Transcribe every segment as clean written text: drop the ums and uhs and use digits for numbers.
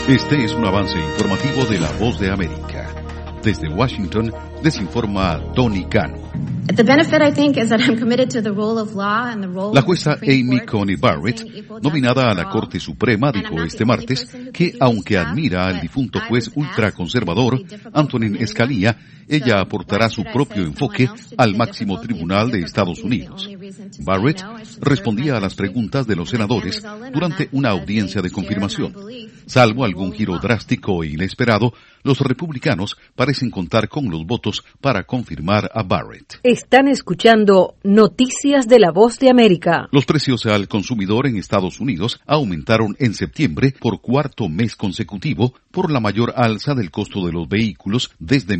Este es un avance informativo de La Voz de América. Desde Washington, les informa Tony Cano. La jueza Amy Coney Barrett, nominada a la Corte Suprema, dijo este martes que, aunque admira al difunto juez ultraconservador Antonin Scalia, ella aportará su propio enfoque al máximo tribunal de Estados Unidos. Barrett respondía a las preguntas de los senadores durante una audiencia de confirmación. Salvo algún giro drástico e inesperado, los republicanos parecen contar con los votos para confirmar a Barrett. Están escuchando Noticias de La Voz de América. Los precios al consumidor en Estados Unidos aumentaron en septiembre por cuarto mes consecutivo por la mayor alza del costo de los vehículos desde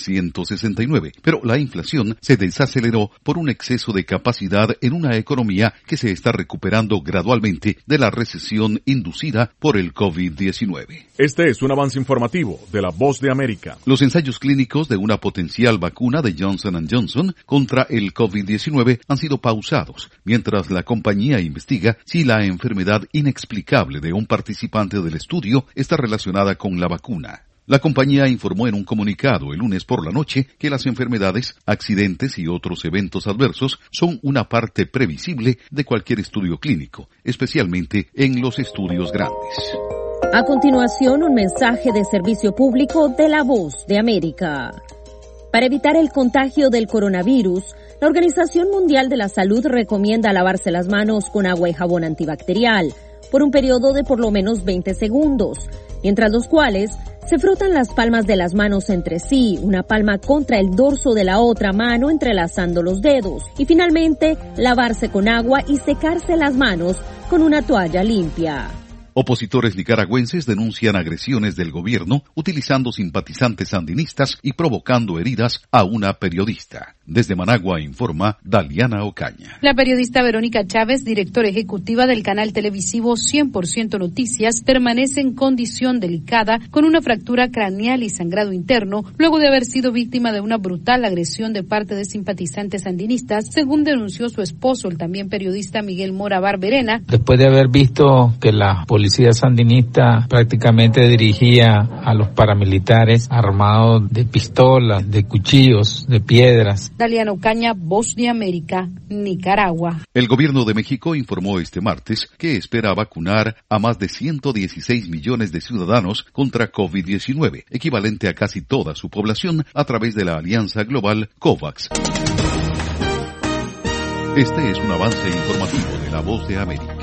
1969. Pero la inflación se desaceleró por un exceso de capacidad en una economía que se está recuperando gradualmente de la recesión inducida por el COVID-19. Este es un avance informativo de La Voz de América. Los ensayos clínicos de una potencial vacuna de Johnson & Johnson contra el COVID-19 han sido pausados, mientras la compañía investiga si la enfermedad inexplicable de un participante del estudio está relacionada con la vacuna. La compañía informó en un comunicado el lunes por la noche que las enfermedades, accidentes y otros eventos adversos son una parte previsible de cualquier estudio clínico, especialmente en los estudios grandes. A continuación, un mensaje de servicio público de La Voz de América. Para evitar el contagio del coronavirus, la Organización Mundial de la Salud recomienda lavarse las manos con agua y jabón antibacterial por un periodo de por lo menos 20 segundos, mientras los cuales se frotan las palmas de las manos entre sí, una palma contra el dorso de la otra mano entrelazando los dedos, y finalmente lavarse con agua y secarse las manos con una toalla limpia. Opositores nicaragüenses denuncian agresiones del gobierno utilizando simpatizantes sandinistas y provocando heridas a una periodista. Desde Managua informa Daliana Ocaña. La periodista Verónica Chávez, directora ejecutiva del canal televisivo 100% Noticias, permanece en condición delicada con una fractura craneal y sangrado interno luego de haber sido víctima de una brutal agresión de parte de simpatizantes sandinistas, según denunció su esposo, el también periodista Miguel Mora Barberena. Después de haber visto que la policía sandinista prácticamente dirigía a los paramilitares armados de pistolas, de cuchillos, de piedras. Daliana Ocaña, Voz de América, Nicaragua. El gobierno de México informó este martes que espera vacunar a más de 116 millones de ciudadanos contra COVID-19, equivalente a casi toda su población a través de la alianza global COVAX. Este es un avance informativo de La Voz de América.